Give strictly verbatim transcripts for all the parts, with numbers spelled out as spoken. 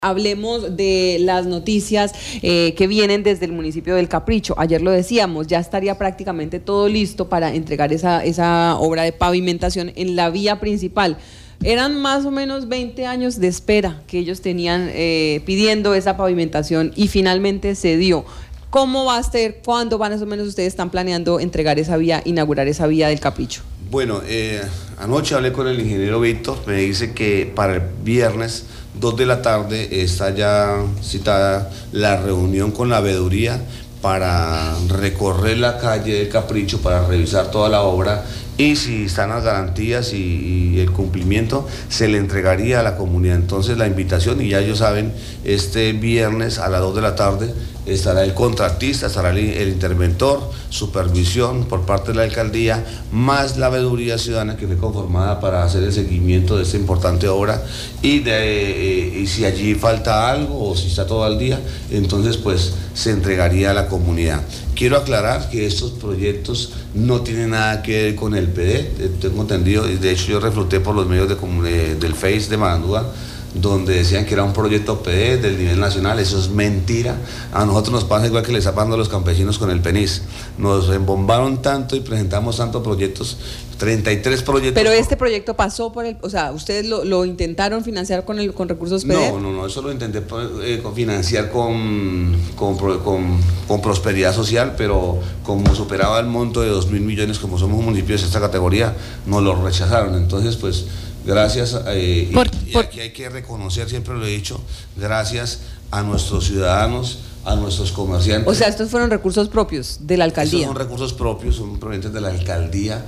Hablemos de las noticias eh, que vienen desde el municipio del Capricho. Ayer lo decíamos, ya estaría prácticamente todo listo para entregar esa, esa obra de pavimentación en la vía principal. Eran más o menos veinte años de espera que ellos tenían eh, pidiendo esa pavimentación y finalmente se dio. ¿Cómo va a ser? ¿Cuándo más o menos ustedes están planeando entregar esa vía, inaugurar esa vía del Capricho? Bueno, eh, anoche hablé con el ingeniero Víctor, me dice que para el viernes dos de la tarde está ya citada la reunión con la veeduría para recorrer la calle del Capricho, para revisar toda la obra y si están las garantías y, y el cumplimiento se le entregaría a la comunidad. Entonces la invitación, y ya ellos saben, este viernes a las dos de la tarde estará el contratista, estará el, el interventor, supervisión por parte de la alcaldía, más la veeduría ciudadana que fue conformada para hacer el seguimiento de esta importante obra y, de, eh, y si allí falta algo o si está todo al día, entonces pues se entregaría a la comunidad. Quiero aclarar que estos proyectos no tienen nada que ver con el P D, tengo entendido, y de hecho yo refluté por los medios de, de, del Face de Marandúa, donde decían que era un proyecto P D del nivel nacional. Eso es mentira. A nosotros nos pasa igual que le está pasando a los campesinos con el PENIS. Nos embombaron tanto y presentamos tantos proyectos, treinta y tres proyectos. Pero este proyecto pasó por el, o sea, ¿ustedes lo, lo intentaron financiar con el con recursos P D? No, no, no, eso lo intenté eh, financiar con, con, con, con Prosperidad Social, pero como superaba el monto de dos mil millones, como somos un municipio de esta categoría, nos lo rechazaron. Entonces, pues, gracias, eh, por, y, por... y aquí hay que reconocer, siempre lo he dicho, gracias a nuestros ciudadanos, a nuestros comerciantes. O sea, estos fueron recursos propios de la alcaldía. Estos son recursos propios, son provenientes de la alcaldía,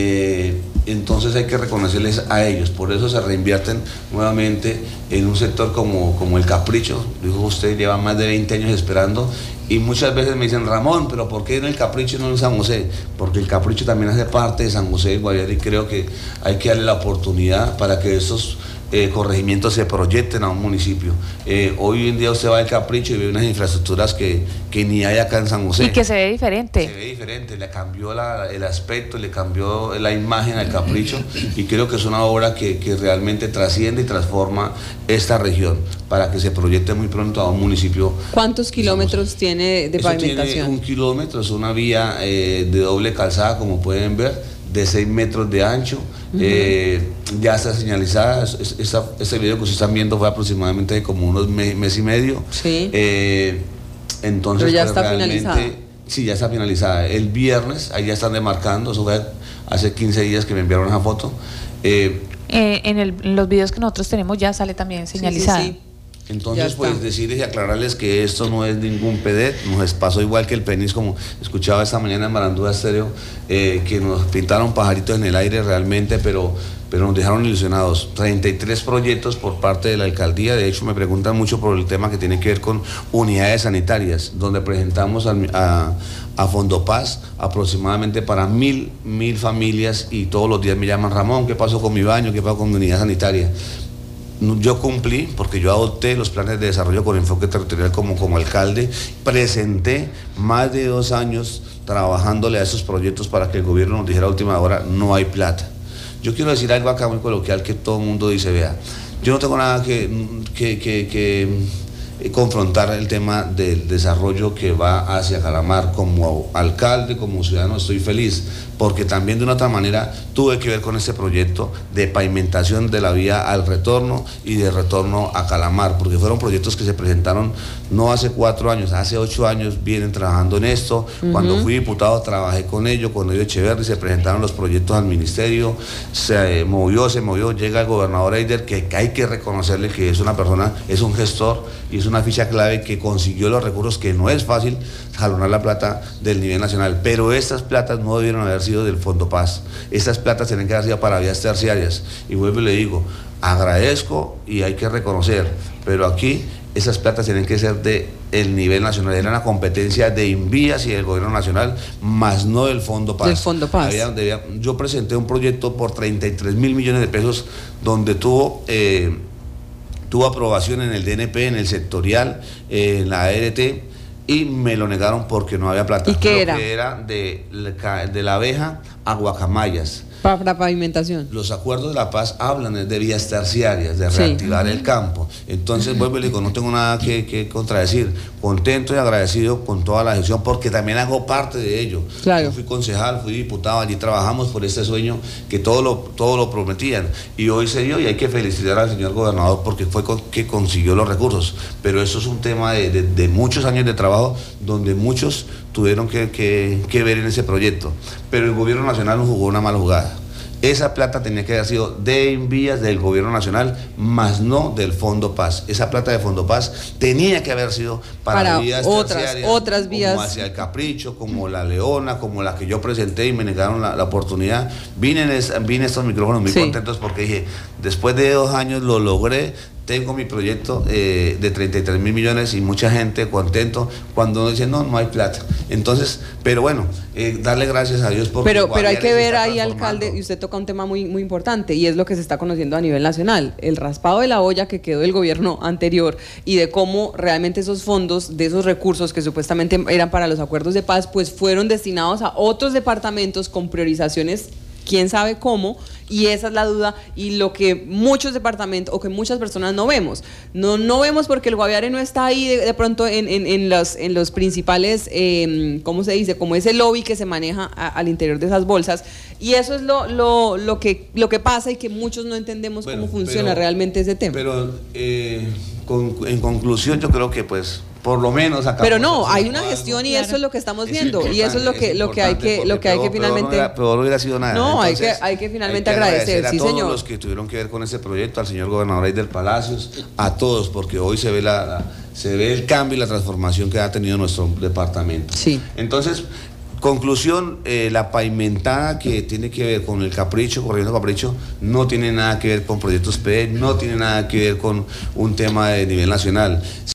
eh, entonces hay que reconocerles a ellos, por eso se reinvierten nuevamente en un sector como, como el Capricho. Dijo usted, lleva más de veinte años esperando. Y muchas veces me dicen, Ramón, pero ¿por qué en el Capricho y no en San José? Porque el Capricho también hace parte de San José de Guaviare y creo que hay que darle la oportunidad para que estos eh, corregimientos se proyecten a un municipio. Eh, hoy en día usted va al Capricho y ve unas infraestructuras que, que ni hay acá en San José. Y que se ve diferente. Se ve diferente, le cambió la, el aspecto, le cambió la imagen al Capricho y creo que es una obra que, que realmente trasciende y transforma esta región para que se proyecte muy pronto a un municipio. ¿Cuántos kilómetros tiene de Eso pavimentación? Tiene un kilómetro, es una vía eh, de doble calzada, como pueden ver, de seis metros de ancho. Uh-huh. eh, ya está señalizada. Esta, este video que ustedes están viendo fue aproximadamente de como unos mes, mes y medio. Sí. Eh, entonces, pero ya pues, está finalizada. Sí, ya está finalizada. El viernes, ahí ya están demarcando, eso fue hace quince días que me enviaron esa foto. Eh, eh, en, el, en los videos que nosotros tenemos ya sale también señalizada. Sí, sí, sí. Entonces, pues decirles y aclararles que esto no es ningún P D, nos pasó igual que el PENIS, como escuchaba esta mañana en Marandúa Estéreo, eh, que nos pintaron pajaritos en el aire realmente, pero, pero nos dejaron ilusionados. treinta y tres proyectos por parte de la alcaldía, de hecho me preguntan mucho por el tema que tiene que ver con unidades sanitarias, donde presentamos a, a, a Fondopaz aproximadamente para mil, mil familias y todos los días me llaman, Ramón, ¿qué pasó con mi baño? ¿Qué pasó con mi unidad sanitaria? Yo cumplí porque yo adopté los planes de desarrollo con enfoque territorial como, como alcalde, presenté más de dos años trabajándole a esos proyectos para que el gobierno nos dijera a última hora, no hay plata. Yo quiero decir algo acá muy coloquial que todo el mundo dice, vea, yo no tengo nada que, que, que, que confrontar el tema del desarrollo que va hacia Calamar. Como alcalde, como ciudadano estoy feliz, porque también de una otra manera tuve que ver con este proyecto de pavimentación de la vía al retorno y de retorno a Calamar, porque fueron proyectos que se presentaron no hace cuatro años, hace ocho años vienen trabajando en esto. Uh-huh. Cuando fui diputado trabajé con ellos, con ellos Echeverri, se presentaron los proyectos al ministerio, se movió, se movió, llega el gobernador Eider, que hay que reconocerle que es una persona, es un gestor y es una ficha clave que consiguió los recursos, que no es fácil jalonar la plata del nivel nacional, pero estas platas no debieron haber sido del Fondopaz, estas platas tienen que haber sido para vías terciarias, y vuelvo y le digo, agradezco y hay que reconocer, pero aquí esas platas tienen que ser de el nivel nacional, era una competencia de Invías y del gobierno nacional, más no del Fondopaz. Del Fondopaz. Había, debía, yo presenté un proyecto por treinta y tres mil millones de pesos, donde tuvo... Eh, tuvo aprobación en el D N P, en el sectorial, eh, en la A R T, y me lo negaron porque no había plata. ¿Y qué lo era? Que era de, de la abeja a Guacamayas. Para pavimentación. Los acuerdos de la paz hablan de vías terciarias, de reactivar sí. el campo. Entonces, vuelvo y le digo, no tengo nada que, que contradecir. Contento y agradecido con toda la gestión, porque también hago parte de ello. Claro. Yo fui concejal, fui diputado, allí trabajamos por este sueño que todo lo, todo lo prometían. Y hoy se dio, y hay que felicitar al señor gobernador porque fue con, que consiguió los recursos. Pero eso es un tema de, de, de muchos años de trabajo, donde muchos tuvieron que, que, que ver en ese proyecto. Pero el gobierno nacional nos jugó una mala jugada. Esa plata tenía que haber sido de envías del gobierno nacional, más no del Fondo Paz. Esa plata de Fondo Paz tenía que haber sido para, para vías otras, terciarias, otras vías. Como hacia el Capricho, como la Leona, como la que yo presenté y me negaron la, la oportunidad. Vine en, es, vine en estos micrófonos muy sí. contentos porque dije, después de dos años lo logré. Tengo mi proyecto eh, de treinta y tres mil millones y mucha gente contento cuando uno dice no, no hay plata. Entonces, pero bueno, eh, darle gracias a Dios por Pero, pero hay que ver ahí, alcalde, y usted toca un tema muy, muy importante y es lo que se está conociendo a nivel nacional, el raspado de la olla que quedó del gobierno anterior y de cómo realmente esos fondos, de esos recursos que supuestamente eran para los acuerdos de paz, pues fueron destinados a otros departamentos con priorizaciones quién sabe cómo, y esa es la duda y lo que muchos departamentos o que muchas personas no vemos. No, no vemos porque el Guaviare no está ahí de, de pronto en, en, en, los, en los principales, eh, ¿cómo se dice? Como ese lobby que se maneja a, al interior de esas bolsas, y eso es lo, lo, lo, que, lo que pasa y que muchos no entendemos bueno, cómo funciona pero, realmente ese tema. Pero eh, con, en conclusión yo creo que pues por lo menos acá. Pero no, hay una gestión y eso es lo que estamos viendo y eso es lo que lo que hay que lo que hay que finalmente. Pero no hubiera sido nada. No, hay que hay que finalmente agradecer, sí señor. A todos los que tuvieron que ver con ese proyecto, al señor gobernador ahí del Palacios, a todos, porque hoy se ve la, la se ve el cambio y la transformación que ha tenido nuestro departamento. Sí. Entonces, conclusión, eh, la pavimentada que tiene que ver con el Capricho, corriendo Capricho, no tiene nada que ver con proyectos P E, no tiene nada que ver con un tema de nivel nacional.